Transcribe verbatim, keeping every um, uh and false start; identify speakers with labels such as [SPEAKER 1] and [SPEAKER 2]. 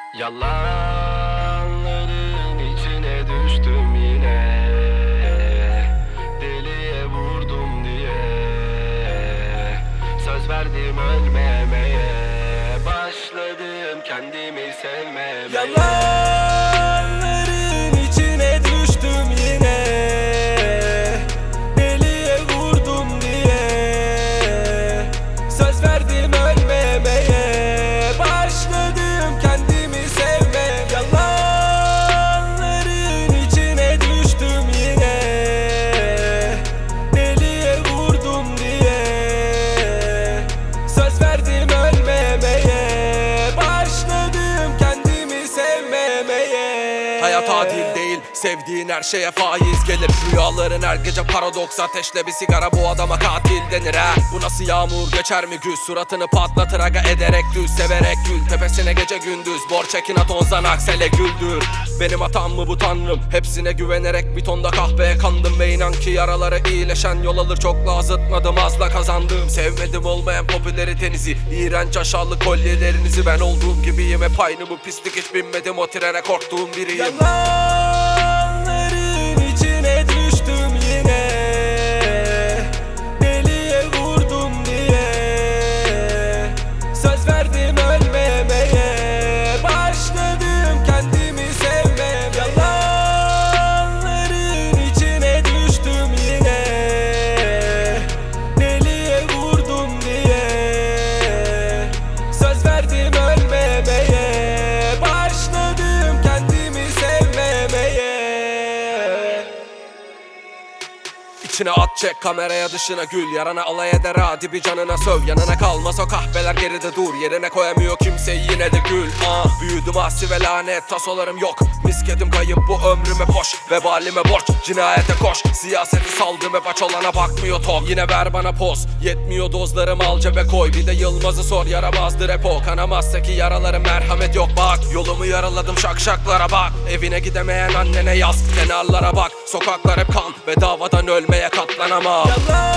[SPEAKER 1] Yalanların içine düştüm yine, deliye vurdum diye. Söz verdim ölmemeye, başladım kendimi sevmemeye. Yalanların içine düştüm yine, deliye vurdum diye. Söz verdim ölmemeye, başladım kendimi sevmeye. Yalanların içine düştüm yine, deliye vurdum diye. Söz verdim ölmemeye, başladım kendimi sevmemeye.
[SPEAKER 2] Hayat adil değil, sevdiğin her şeye faiz gelir. Rüyaların her gece paradoks, ateşle bir sigara bu adama katil denir ha. Bu nasıl yağmur geçer mi güz, suratını patlatır aga ederek düz. Severek gül, tepesine gece gündüz, borç ekin at onzan aksele güldür. Benim hatam mı bu tanrım, hepsine güvenerek bir tonda kahveye kandım. Ve inan ki yaraları iyileşen yol alır, çokla azıtmadım azla kazandım. Sevmedim olmayan popülaritenizi, iğrenç aşağılık kolyelerinizi. Ben olduğum gibiyim hep aynı bu pislik, hiç binmedim o trene, korktuğum biriyim.
[SPEAKER 1] Yalanların içine düştüm yine, deliye vurdum diye. Söz verdim ölmemeye, başladım kendimi sevmeye. Yalanların içine düştüm yine, deliye vurdum diye. Söz verdim ölmemeye, başladım kendimi sevmemeye.
[SPEAKER 2] İçine at çek kameraya, dışına gül, yarana alay eder hadi bir canına söv. Yanına kalmaz o kahveler, geride dur, yerine koyamıyor kimseyi yine de gül. ah, Büyüdüm asi ve lanet, tasolarım yok, misketim kayıp bu ömrüme boş. Vebalime borç, cinayete koş, siyaseti saldım hep aç olana bakmıyor tok. Yine ver bana poz, yetmiyor dozlarım al cebe koy. Bir de Yılmaz'ı sor, yaramazdır hep o. Kanamazsa ki yaralarım, merhamet yok bak. Yolumu yaraladım şakşaklara bak, evine gidemeyen annene yaz. Kenarlara bak, sokaklar hep kan ve davadan ölmeye katlanamam.
[SPEAKER 1] Yalan